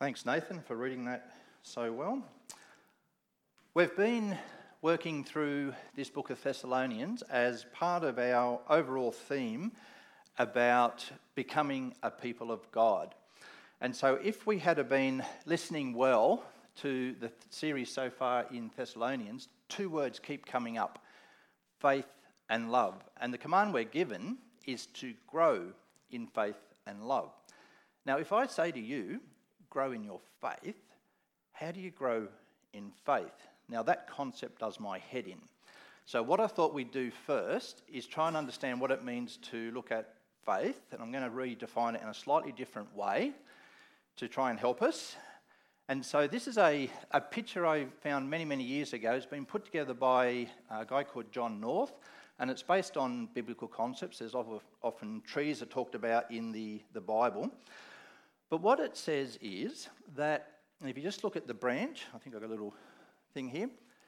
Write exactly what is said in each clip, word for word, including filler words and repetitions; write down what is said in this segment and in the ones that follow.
Thanks, Nathan, for reading that so well. We've been working through this book of Thessalonians as part of our overall theme about becoming a people of God. And so if we had been listening well to the series so far in Thessalonians, two words keep coming up: faith and love. And the command we're given is to grow in faith and love. Now, if I say to you, grow in your faith, how do you grow in faith? Now, that concept does my head in. So what I thought we'd do first is try and understand what it means to look at faith, and I'm going to redefine it in a slightly different way to try and help us. And so this is a, a picture I found many, many years ago. It's been put together by a guy called John North, and it's based on biblical concepts. There's often trees are talked about in the, the Bible. But what it says is that, if you just look at the branch, I think I've got a little thing here.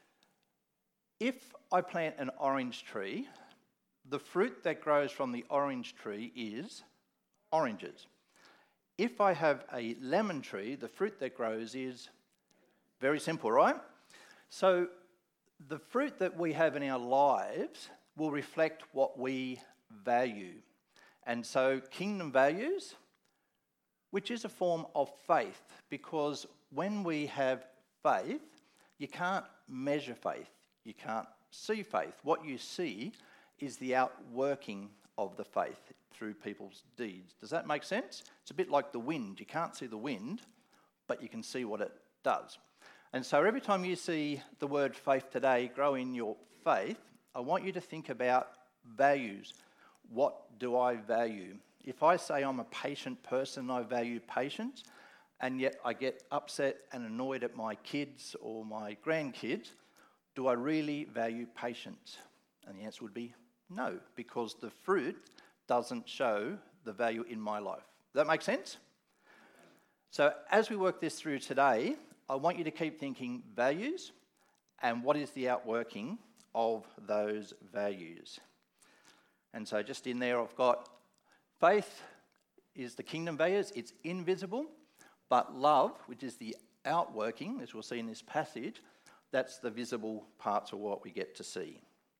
If I plant an orange tree, the fruit that grows from the orange tree is oranges. If I have a lemon tree, the fruit that grows is very simple, right? So the fruit that we have in our lives will reflect what we value. And so kingdom values, which is a form of faith, because when we have faith, you can't measure faith, you can't see faith. What you see is the outworking of the faith through people's deeds. Does that make sense? It's a bit like the wind. You can't see the wind, but you can see what it does. And so every time you see the word faith today, grow in your faith, I want you to think about values. What do I value? If I say I'm a patient person, I value patience, and yet I get upset and annoyed at my kids or my grandkids, do I really value patience? And the answer would be no, because the fruit doesn't show the value in my life. Does that make sense? So as we work this through today, I want you to keep thinking values and what is the outworking of those values. And so just in there I've got faith is the kingdom values. It's invisible, but love, which is the outworking, as we'll see in this passage, that's the visible parts of what we get to see.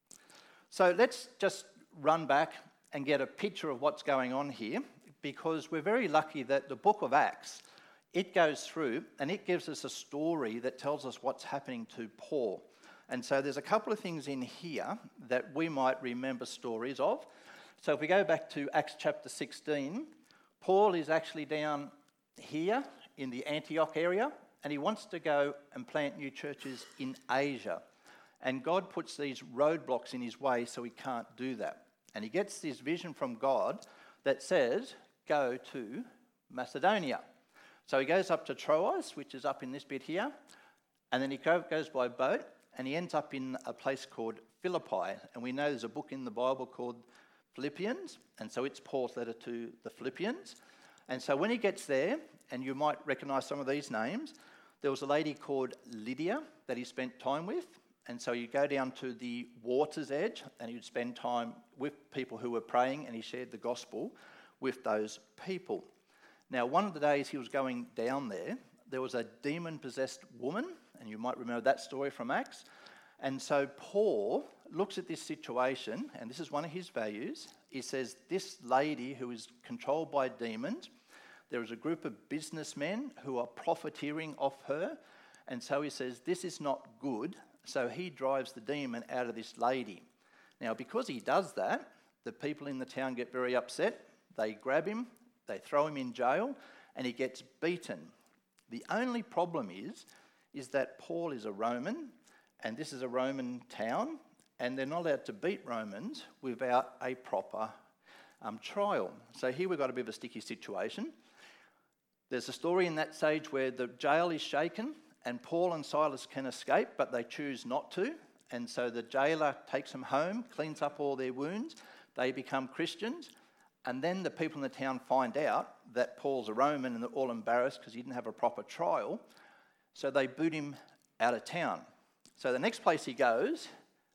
So let's just run back and get a picture of what's going on here, because we're very lucky that the book of Acts, it goes through and it gives us a story that tells us what's happening to Paul. And so there's a couple of things in here that we might remember stories of. So if we go back to Acts chapter sixteen, Paul is actually down here in the Antioch area, and he wants to go and plant new churches in Asia. And God puts these roadblocks in his way so he can't do that. And he gets this vision from God that says, go to Macedonia. So he goes up to Troas, which is up in this bit here, and then he goes by boat, and he ends up in a place called Philippi. And we know there's a book in the Bible called Philippians, and so it's Paul's letter to the Philippians. And so when he gets there, and you might recognise some of these names, there was a lady called Lydia that he spent time with. And so you go down to the water's edge, and he'd spend time with people who were praying, and he shared the gospel with those people. Now, one of the days he was going down there, there was a demon-possessed woman, and you might remember that story from Acts. And so Paul looks at this situation, and this is one of his values. He says, this lady who is controlled by demons, there is a group of businessmen who are profiteering off her, and so he says, this is not good. So he drives the demon out of this lady. Now, because he does that, the people in the town get very upset. They grab him, they throw him in jail, and he gets beaten. The only problem is, is that Paul is a Roman, and this is a Roman town, and they're not allowed to beat Romans without a proper um, trial. So here we've got a bit of a sticky situation. There's a story in that stage where the jail is shaken, and Paul and Silas can escape, but they choose not to. And so the jailer takes them home, cleans up all their wounds, they become Christians, and then the people in the town find out that Paul's a Roman and they're all embarrassed because he didn't have a proper trial, so they boot him out of town. So the next place he goes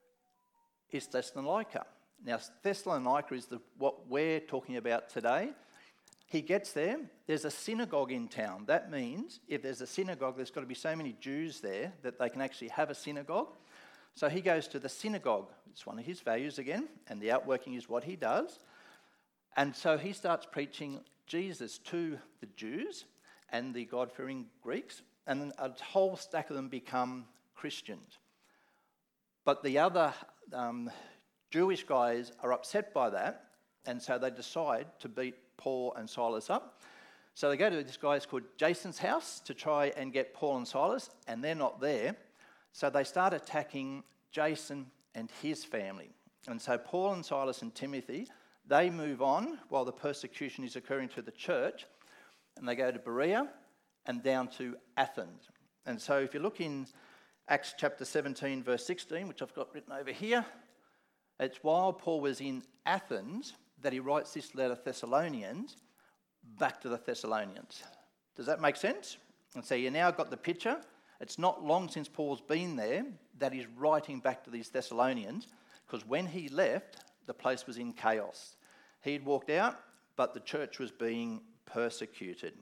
is Thessalonica. Now, Thessalonica is the, what we're talking about today. he gets there, there's a synagogue in town. That means if there's a synagogue, there's got to be so many Jews there that they can actually have a synagogue. So he goes to the synagogue. It's one of his values again, and the outworking is what he does. And so he starts preaching Jesus to the Jews and the God-fearing Greeks, and a whole stack of them become Christians. But the other um, Jewish guys are upset by that, and so they decide to beat Paul and Silas up. So they go to this guy's called Jason's house to try and get Paul and Silas, and they're not there. So they start attacking Jason and his family. And so Paul and Silas and Timothy, they move on while the persecution is occurring to the church, and they go to Berea and down to Athens. And so if you look in Acts chapter seventeen, verse sixteen, which I've got written over here, it's while Paul was in Athens that he writes this letter to Thessalonians back to the Thessalonians. Does that make sense? And so you now got the picture. It's not long since Paul's been there that he's writing back to these Thessalonians, because when he left, the place was in chaos. He'd walked out, but the church was being persecuted.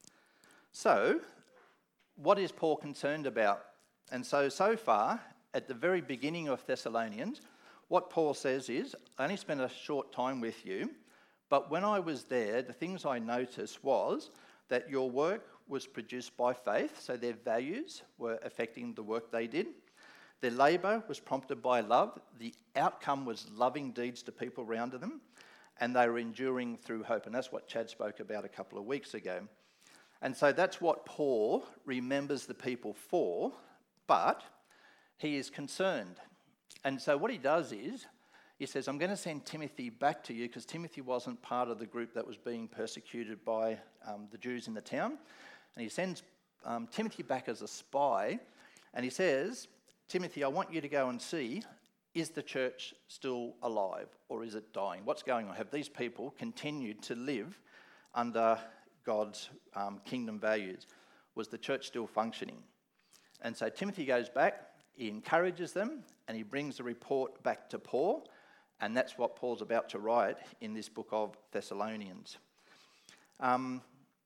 So, what is Paul concerned about? And so, so far, at the very beginning of Thessalonians, what Paul says is, I only spent a short time with you, but when I was there, the things I noticed was that your work was produced by faith, so their values were affecting the work they did. Their labour was prompted by love. The outcome was loving deeds to people around them, and they were enduring through hope. And that's what Chad spoke about a couple of weeks ago. And so that's what Paul remembers the people for, but he is concerned. And so what he does is, he says, I'm going to send Timothy back to you, because Timothy wasn't part of the group that was being persecuted by um, the Jews in the town. And he sends um, Timothy back as a spy, and he says, Timothy, I want you to go and see, is the church still alive or is it dying? What's going on? Have these people continued to live under God's um, kingdom values? Was the church still functioning? And so Timothy goes back, he encourages them, and he brings the report back to Paul, and that's what Paul's about to write in this book of Thessalonians. Um,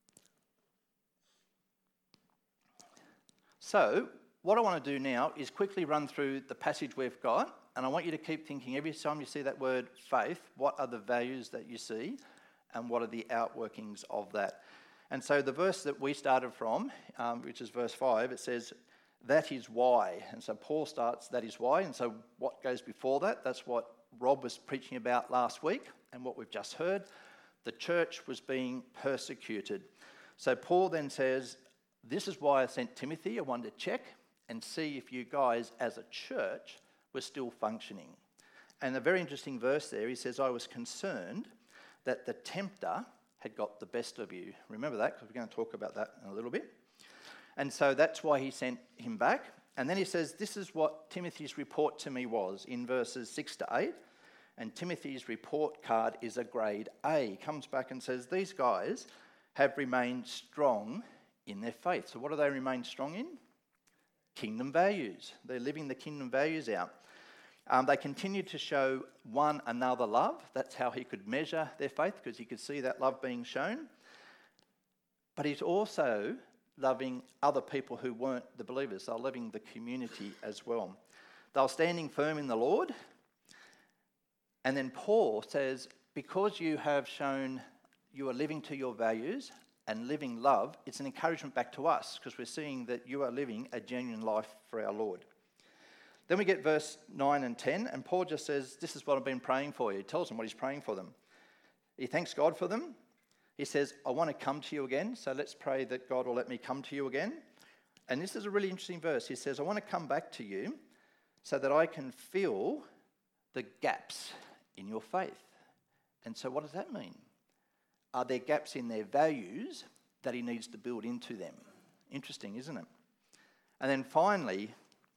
so, what I want to do now is quickly run through the passage we've got, and I want you to keep thinking every time you see that word faith, what are the values that you see, and what are the outworkings of that? And so the verse that we started from, um, which is verse five, it says, that is why. And so Paul starts, that is why. And so what goes before that? That's what Rob was preaching about last week and what we've just heard. The church was being persecuted. So Paul then says, this is why I sent Timothy. I wanted to check and see if you guys as a church were still functioning. And a very interesting verse there, he says, I was concerned that the tempter had got the best of you. Remember that, because we're going to talk about that in a little bit. And so that's why he sent him back. And then he says, this is what Timothy's report to me was in verses six to eight. And Timothy's report card is a grade A. He comes back and says, these guys have remained strong in their faith. So what do they remain strong in? Kingdom values. They're living the kingdom values out. Um, they continue to show one another love. That's how he could measure their faith, because he could see that love being shown. But he's also loving other people who weren't the believers. They're loving the community as well. They're standing firm in the Lord. And then Paul says, because you have shown you are living to your values and living love, it's an encouragement back to us, because we're seeing that you are living a genuine life for our Lord. Then we get verse nine and ten, and Paul just says, this is what I've been praying for you. He tells them what he's praying for them. He thanks God for them. He says, I want to come to you again, so let's pray that God will let me come to you again. And this is a really interesting verse. He says, I want to come back to you so that I can fill the gaps in your faith. And so what does that mean? Are there gaps in their values that he needs to build into them? Interesting, isn't it? And then finally,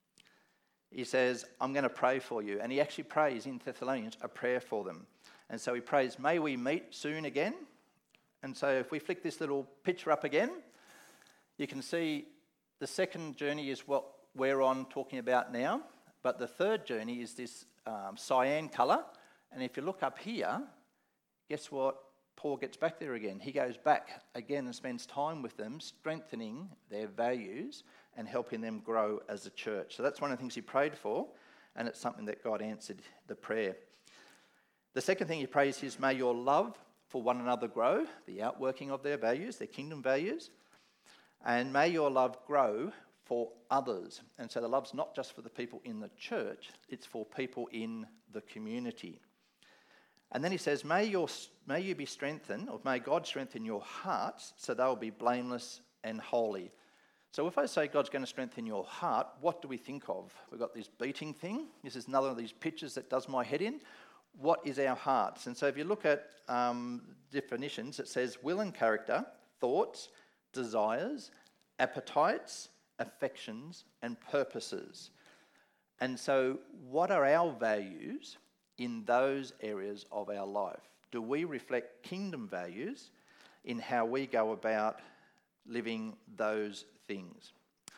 he says, I'm going to pray for you. And he actually prays in Thessalonians a prayer for them. And so he prays, may we meet soon again. And so if we flick this little picture up again, you can see the second journey is what we're on talking about now. But the third journey is this um, cyan colour. And if you look up here, guess what Paul gets back there again. He goes back again and spends time with them, strengthening their values and helping them grow as a church. So that's one of the things he prayed for, and it's something that God answered the prayer. The second thing he prays is, may your love for one another grow, the outworking of their values, their kingdom values, and may your love grow for others. And so the love's not just for the people in the church, it's for people in the community. And then he says, may, your, may you be strengthened, or may God strengthen your hearts so they'll be blameless and holy. So if I say God's going to strengthen your heart, what do we think of? We've got this beating thing. This is another of these pictures that does my head in. What is our hearts? And so if you look at um, definitions, it says will and character, thoughts, desires, appetites, affections, and purposes. And so what are our values in those areas of our life? Do we reflect kingdom values in how we go about living those things?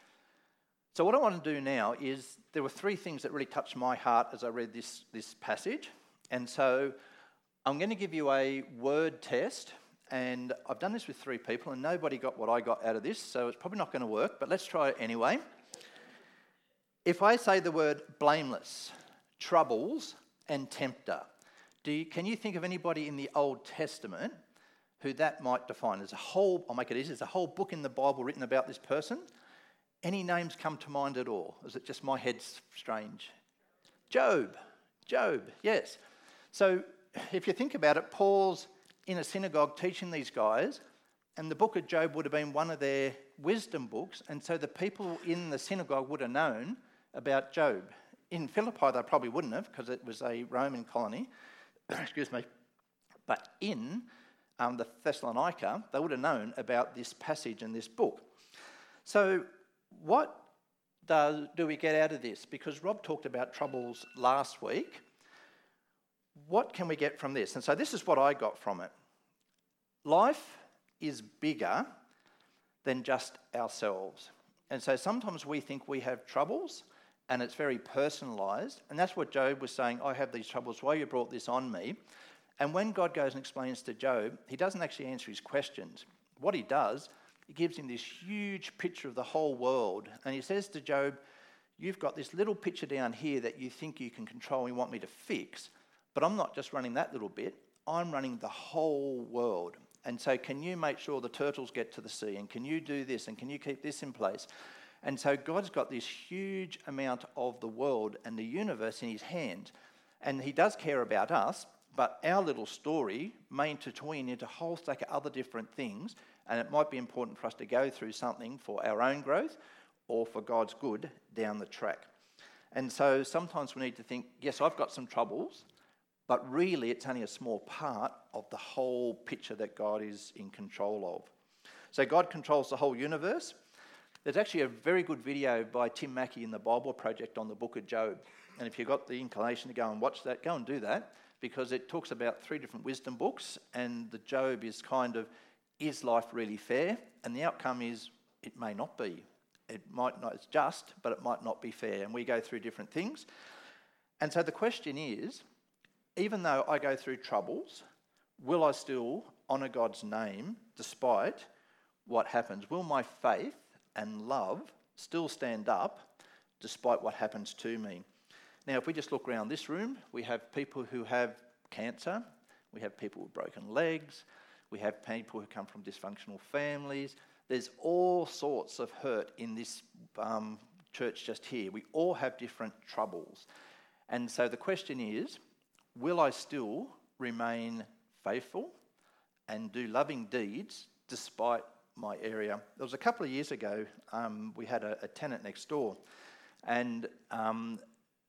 So what I want to do now is, there were three things that really touched my heart as I read this, this passage. And so I'm going to give you a word test, and I've done this with three people and nobody got what I got out of this, so it's probably not going to work, but let's try it anyway. If I say the word blameless, troubles, and tempter, do you, can you think of anybody in the Old Testament who that might define? There's a whole, I'll make it easy, there's a whole book in the Bible written about this person. Any names come to mind at all? Is it just my head's strange? Job. Job, yes. So if you think about it, Paul's in a synagogue teaching these guys, and the book of Job would have been one of their wisdom books, and so the people in the synagogue would have known about Job. In Philippi, they probably wouldn't have, because it was a Roman colony. Excuse me. But in um, the Thessalonica, they would have known about this passage and this book. So what does, do we get out of this? Because Rob talked about troubles last week. What can we get from this? And so this is what I got from it. Life is bigger than just ourselves. And so sometimes we think we have troubles, and it's very personalised. And that's what Job was saying, I have these troubles, why you brought this on me? And when God goes and explains to Job, he doesn't actually answer his questions. What he does, he gives him this huge picture of the whole world. And he says to Job, you've got this little picture down here that you think you can control and you want me to fix, but I'm not just running that little bit, I'm running the whole world. And so can you make sure the turtles get to the sea? And can you do this? And can you keep this in place? And so God's got this huge amount of the world and the universe in his hand. And he does care about us, but our little story may intertwine into a whole stack of other different things. And it might be important for us to go through something for our own growth or for God's good down the track. And so sometimes we need to think, yes, I've got some troubles, but really it's only a small part of the whole picture that God is in control of. So God controls the whole universe. There's actually a very good video by Tim Mackey in the Bible Project on the book of Job. And if you've got the inclination to go and watch that, go and do that, because it talks about three different wisdom books, and the Job is kind of, is life really fair? And the outcome is, it may not be. It might not, it's just, but it might not be fair. And we go through different things. And so the question is, even though I go through troubles, will I still honour God's name despite what happens? Will my faith and love still stand up despite what happens to me? Now, if we just look around this room, we have people who have cancer, we have people with broken legs, we have people who come from dysfunctional families. There's all sorts of hurt in this um, church just here. We all have different troubles. And so the question is, will I still remain faithful and do loving deeds despite my area? There was a couple of years ago, um, we had a, a tenant next door, and um,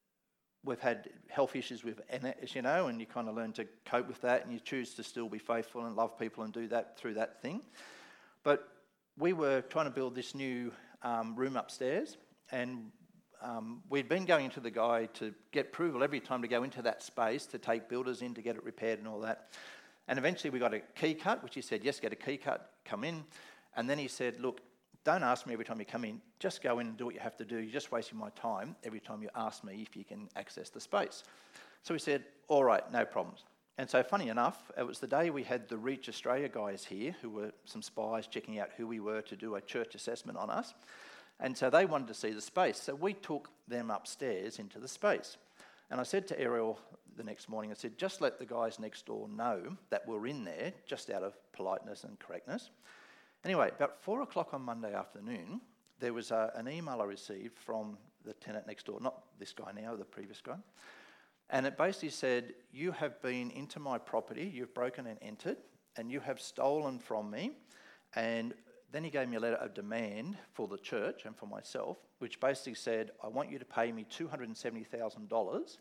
we've had health issues with, as you know, and you kind of learn to cope with that, and you choose to still be faithful and love people and do that through that thing. But we were trying to build this new um, room upstairs, and um, we'd been going to the guy to get approval every time to go into that space, to take builders in to get it repaired and all that. And eventually we got a key cut, which he said, yes, get a key cut, come in. And then he said, look, don't ask me every time you come in, just go in and do what you have to do. You're just wasting my time every time you ask me if you can access the space. So we said, all right, no problems. And so funny enough, it was the day we had the Reach Australia guys here, who were some spies checking out who we were to do a church assessment on us. And so they wanted to see the space. So we took them upstairs into the space. And I said to Ariel the next morning, I said, just let the guys next door know that we're in there, just out of politeness and correctness. Anyway, about four o'clock on Monday afternoon, there was a, an email I received from the tenant next door, not this guy now, the previous guy. And it basically said, you have been into my property, you've broken and entered, and you have stolen from me. And then he gave me a letter of demand for the church and for myself, which basically said, I want you to pay me two hundred seventy thousand dollars,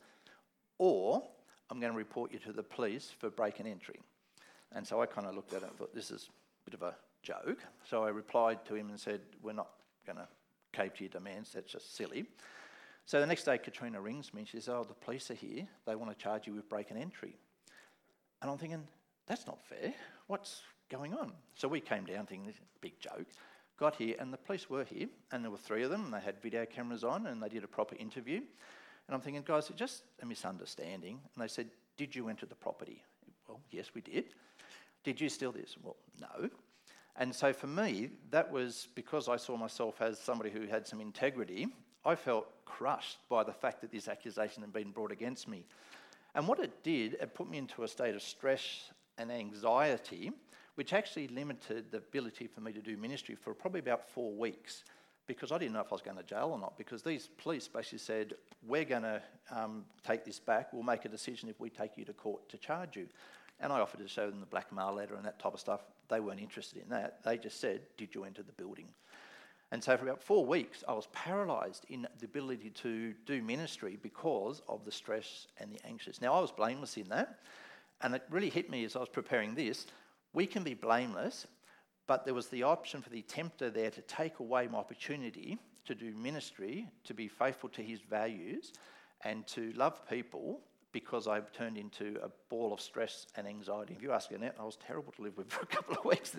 or I'm going to report you to the police for break and entry. And so I kind of looked at it and thought, this is a bit of a joke. So I replied to him and said, we're not going to cave to your demands, that's just silly. So the next day, Katrina rings me and she says, oh, the police are here. They want to charge you with break and entry. And I'm thinking, that's not fair. What's going on? So we came down thinking, this is a big joke. Got here and the police were here and there were three of them and they had video cameras on and they did a proper interview. And I'm thinking, guys, it's just a misunderstanding. And they said, did you enter the property? Well, yes, we did. Did you steal this? Well, no. And so for me, that was because I saw myself as somebody who had some integrity. I felt crushed by the fact that this accusation had been brought against me. And what it did, it put me into a state of stress and anxiety, which actually limited the ability for me to do ministry for probably about four weeks because I didn't know if I was going to jail or not, because these police basically said, we're going to um, take this back, we'll make a decision if we take you to court to charge you. And I offered to show them the blackmail letter and that type of stuff. They weren't interested in that. They just said, did you enter the building? And so for about four weeks, I was paralysed in the ability to do ministry because of the stress and the anxious. Now, I was blameless in that, and it really hit me as I was preparing this. We can be blameless, but there was the option for the tempter there to take away my opportunity to do ministry, to be faithful to his values, and to love people because I turned into a ball of stress and anxiety. If you ask Annette, I was terrible to live with for a couple of weeks.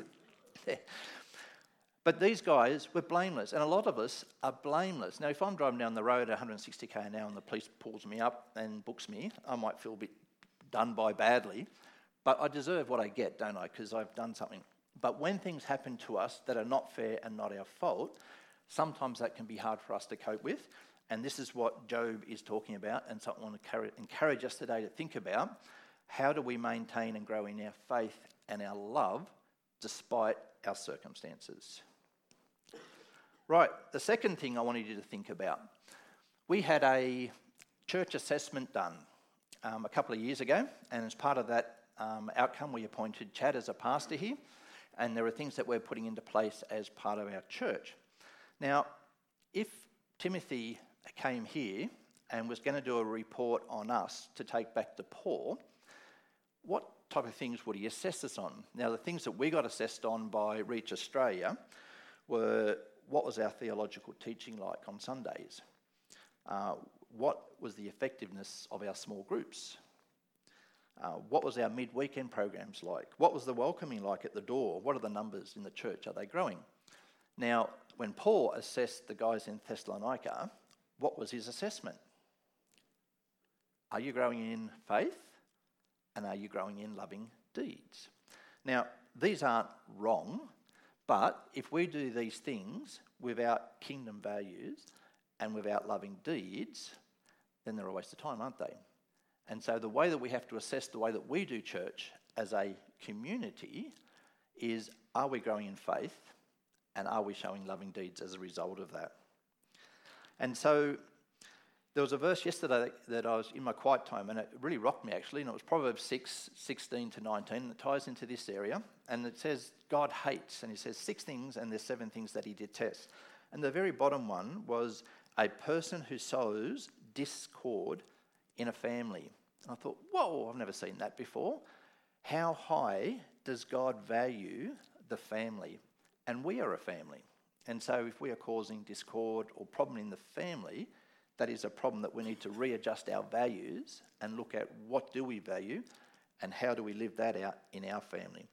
But these guys were blameless, and a lot of us are blameless. Now, if I'm driving down the road at one hundred sixty k an hour and the police pulls me up and books me, I might feel a bit done by badly, but I deserve what I get, don't I, because I've done something. But when things happen to us that are not fair and not our fault, sometimes that can be hard for us to cope with, and this is what Job is talking about, and something I want to encourage us today to think about. How do we maintain and grow in our faith and our love despite our circumstances? Right, the second thing I wanted you to think about. We had a church assessment done um, a couple of years ago, and as part of that um, outcome, we appointed Chad as a pastor here, and there are things that we're putting into place as part of our church. Now, if Timothy came here and was going to do a report on us to take back to Paul, what type of things would he assess us on? Now, the things that we got assessed on by Reach Australia were, what was our theological teaching like on Sundays? Uh, what was the effectiveness of our small groups? Uh, what was our mid-weekend programs like? What was the welcoming like at the door? What are the numbers in the church? Are they growing? Now, when Paul assessed the guys in Thessalonica, what was his assessment? Are you growing in faith? And are you growing in loving deeds? Now, these aren't wrong, but if we do these things without kingdom values and without loving deeds, then they're a waste of time, aren't they? And so the way that we have to assess the way that we do church as a community is, are we growing in faith and are we showing loving deeds as a result of that? And so there was a verse yesterday that, that I was in my quiet time, and it really rocked me actually, and it was Proverbs six, sixteen to nineteen, and it ties into this area, and it says God hates, and he says six things, and there's seven things that he detests. And the very bottom one was a person who sows discord in a family. And I thought, whoa, I've never seen that before. How high does God value the family? And we are a family. And so if we are causing discord or problem in the family, that is a problem that we need to readjust our values and look at what do we value and how do we live that out in our family.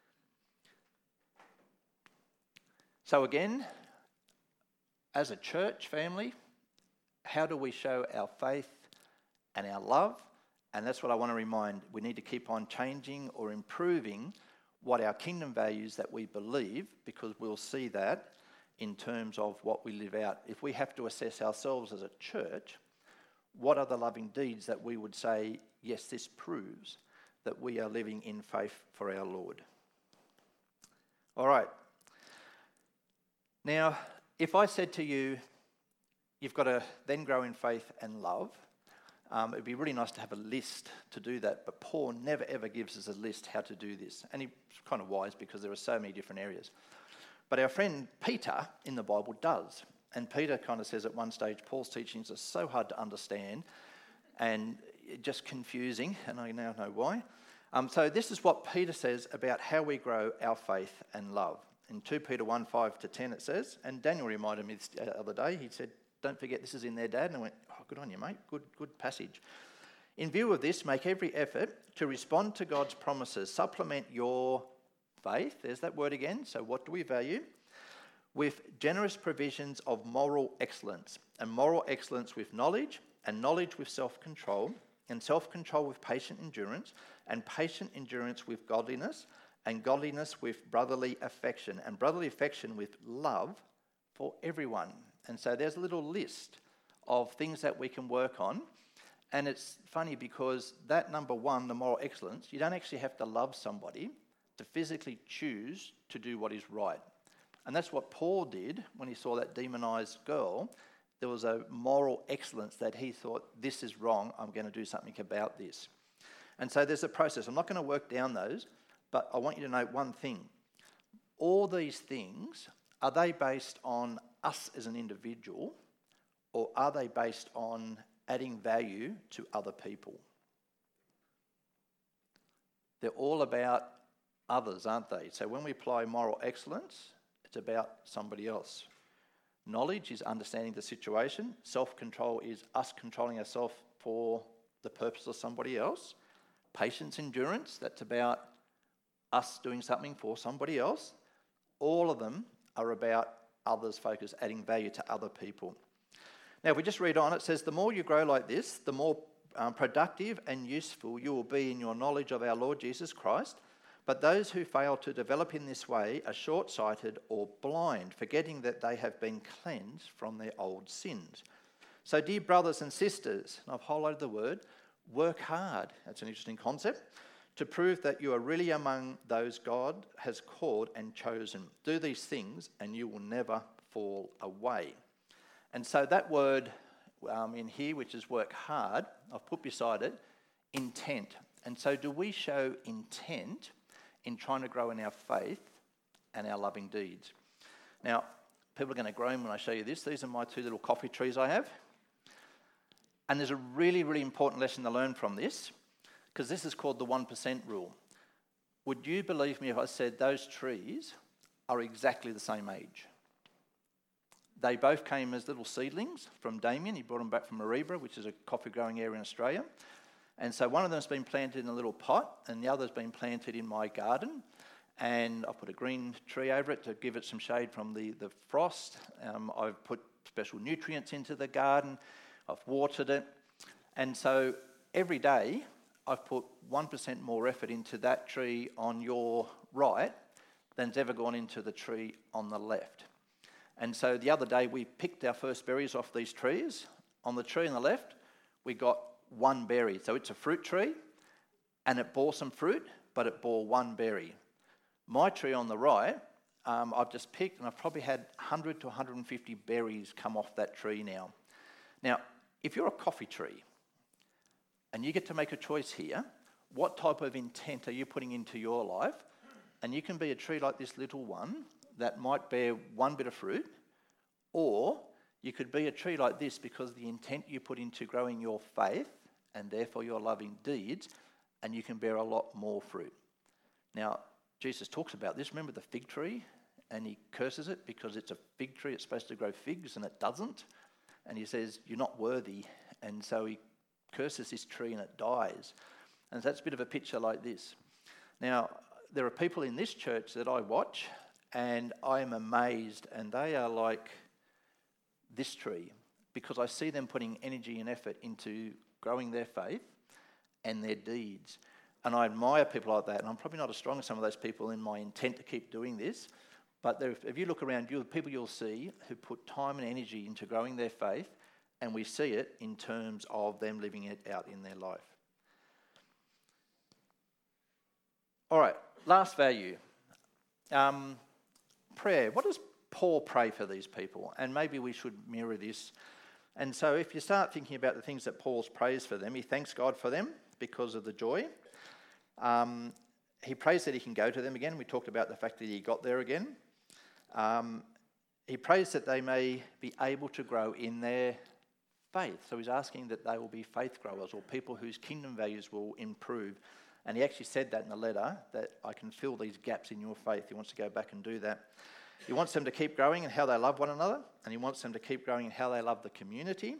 So again, as a church family, how do we show our faith and our love And that's what I want to remind. We need to keep on changing or improving what our kingdom values that we believe, because we'll see that in terms of what we live out. If we have to assess ourselves as a church, what are the loving deeds that we would say, yes, this proves that we are living in faith for our Lord? All right. Now, if I said to you, you've got to then grow in faith and love, um, it'd be really nice to have a list to do that, but Paul never ever gives us a list how to do this. And he's kind of wise because there are so many different areas. But our friend Peter in the Bible does. And Peter kind of says at one stage, Paul's teachings are so hard to understand and just confusing, and I now know why. Um, so this is what Peter says about how we grow our faith and love. In two Peter one, five to ten it says, and Daniel reminded me the other day, he said, don't forget this is in there, Dad. And I went, oh, good on you, mate. Good, good passage. In view of this, make every effort to respond to God's promises. Supplement your faith. There's that word again. So what do we value? With generous provisions of moral excellence. And moral excellence with knowledge, and knowledge with self-control, and self-control with patient endurance, and patient endurance with godliness, and godliness with brotherly affection, and brotherly affection with love for everyone. And so there's a little list of things that we can work on. And it's funny because that number one, the moral excellence, you don't actually have to love somebody to physically choose to do what is right. And that's what Paul did when he saw that demonized girl. There was a moral excellence that he thought, this is wrong, I'm going to do something about this. And so there's a process. I'm not going to work down those, but I want you to note one thing. All these things, are they based on us as an individual, or are they based on adding value to other people? They're all about others, aren't they? So when we apply moral excellence, it's about somebody else. Knowledge is understanding the situation. Self-control is us controlling ourselves for the purpose of somebody else. Patience, endurance, that's about us doing something for somebody else. All of them are about others focus, adding value to other people. Now, if we just read on, it says, the more you grow like this, the more um, productive and useful you will be in your knowledge of our Lord Jesus Christ. But those who fail to develop in this way are short-sighted or blind, forgetting that they have been cleansed from their old sins. So, dear brothers and sisters, and I've highlighted the word, work hard. That's an interesting concept. To prove that you are really among those God has called and chosen. Do these things and you will never fall away. And so that word um, in here, which is work hard, I've put beside it, intent. And so do we show intent in trying to grow in our faith and our loving deeds? Now, people are going to groan when I show you this. These are my two little coffee trees I have. And there's a really, really important lesson to learn from this, because this is called the one percent rule. Would you believe me if I said those trees are exactly the same age? They both came as little seedlings from Damien. He brought them back from Mareebra, which is a coffee growing area in Australia. And so one of them's been planted in a little pot and the other's been planted in my garden. And I've put a green tree over it to give it some shade from the, the frost. Um, I've put special nutrients into the garden. I've watered it. And so every day I've put one percent more effort into that tree on your right than's ever gone into the tree on the left. And so the other day we picked our first berries off these trees. On the tree on the left, we got one berry. So it's a fruit tree and it bore some fruit, but it bore one berry. My tree on the right, um, I've just picked and I've probably had one hundred to one hundred fifty berries come off that tree now. Now, if you're a coffee tree and you get to make a choice here, what type of intent are you putting into your life? And you can be a tree like this little one that might bear one bit of fruit, or you could be a tree like this because the intent you put into growing your faith and therefore your loving deeds, and you can bear a lot more fruit. Now, Jesus talks about this. Remember the fig tree? And he curses it because it's a fig tree. It's supposed to grow figs and it doesn't. And he says, you're not worthy. And so he curses this tree and it dies. And that's a bit of a picture like this. Now, there are people in this church that I watch and I am amazed, and they are like this tree because I see them putting energy and effort into growing their faith and their deeds. And I admire people like that, and I'm probably not as strong as some of those people in my intent to keep doing this, but there, if you look around you, the people you'll see who put time and energy into growing their faith, and we see it in terms of them living it out in their life. All right, last value. Um, prayer. What does Paul pray for these people? And maybe we should mirror this. And so if you start thinking about the things that Paul prays for them, he thanks God for them because of the joy. Um, he prays that he can go to them again. We talked about the fact that he got there again. Um, he prays that they may be able to grow in their faith. So he's asking that they will be faith growers, or people whose kingdom values will improve. And he actually said that in the letter, that I can fill these gaps in your faith. He wants to go back and do that. He wants them to keep growing in how they love one another, and he wants them to keep growing in how they love the community,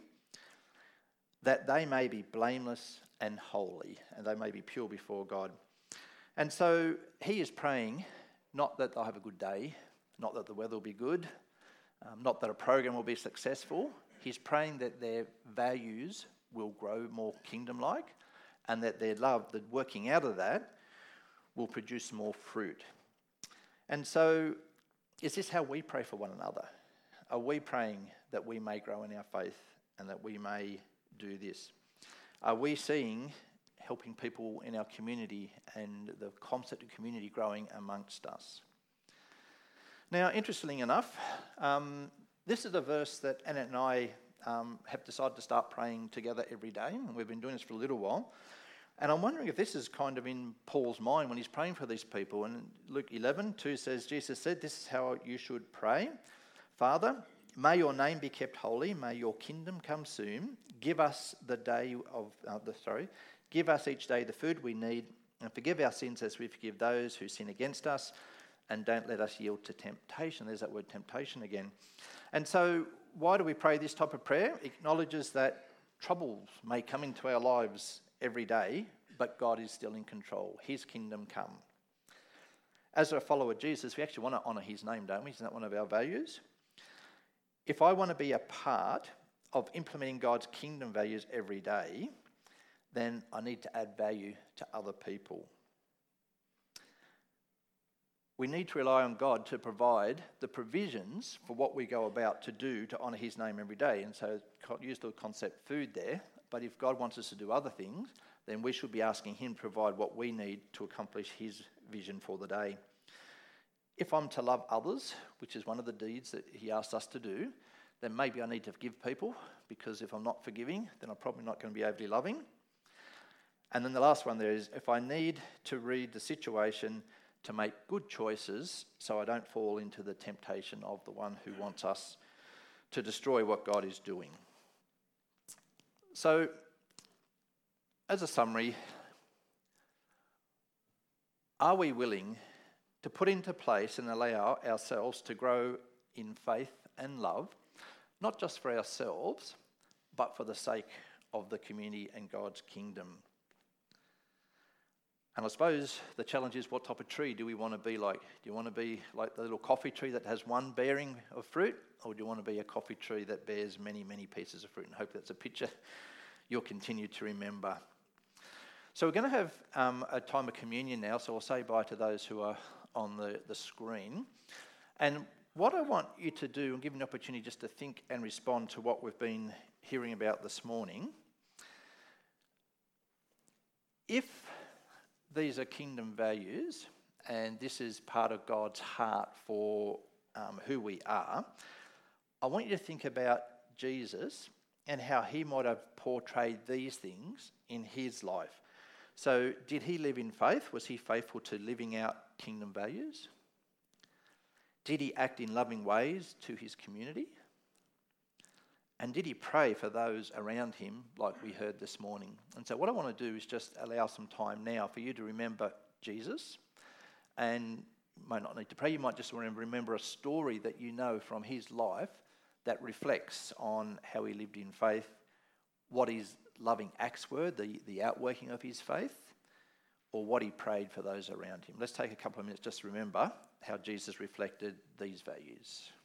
that they may be blameless and holy, and they may be pure before God. And so he is praying not that they'll have a good day, not that the weather will be good, um, not that a program will be successful. He's praying that their values will grow more kingdom-like, and that their love, the working out of that, will produce more fruit. And so, is this how we pray for one another? Are we praying that we may grow in our faith and that we may do this? Are we seeing helping people in our community and the concept of community growing amongst us? Now, interestingly enough, um, this is a verse that Annette and I um, have decided to start praying together every day, and we've been doing this for a little while. And I'm wondering if this is kind of in Paul's mind when he's praying for these people. And Luke eleven two says, Jesus said, this is how you should pray. Father, may your name be kept holy. May your kingdom come soon. Give us the day of, uh, the sorry, give us each day the food we need, and forgive our sins as we forgive those who sin against us. And don't let us yield to temptation. There's that word temptation again. And so why do we pray this type of prayer? It acknowledges that troubles may come into our lives every day, but God is still in control. His kingdom come. As a follower of Jesus, we actually want to honour his name, don't we? Isn't that one of our values? If I want to be a part of implementing God's kingdom values every day, then I need to add value to other people. We need to rely on God to provide the provisions for what we go about to do to honour his name every day. And so use the concept food there. But if God wants us to do other things, then we should be asking him to provide what we need to accomplish his vision for the day. If I'm to love others, which is one of the deeds that he asked us to do, then maybe I need to forgive people, because if I'm not forgiving, then I'm probably not going to be overly loving. And then the last one there is, if I need to read the situation to make good choices so I don't fall into the temptation of the one who wants us to destroy what God is doing. So, as a summary, are we willing to put into place and allow ourselves to grow in faith and love, not just for ourselves, but for the sake of the community and God's kingdom? And I suppose the challenge is, what type of tree do we want to be like? Do you want to be like the little coffee tree that has one bearing of fruit? Or do you want to be a coffee tree that bears many, many pieces of fruit? And I hope that's a picture you'll continue to remember. So we're going to have um, a time of communion now, so I'll say bye to those who are on the, the screen. And what I want you to do, and give you an opportunity just to think and respond to what we've been hearing about this morning. If these are kingdom values, and this is part of God's heart for um, who we are, I want you to think about Jesus and how he might have portrayed these things in his life. So did he live in faith? Was he faithful to living out kingdom values? Did he act in loving ways to his community? And did he pray for those around him, like we heard this morning? And so what I want to do is just allow some time now for you to remember Jesus. And you might not need to pray, you might just want to remember a story that you know from his life that reflects on how he lived in faith, what his loving acts were, the, the outworking of his faith, or what he prayed for those around him. Let's take a couple of minutes just to remember how Jesus reflected these values.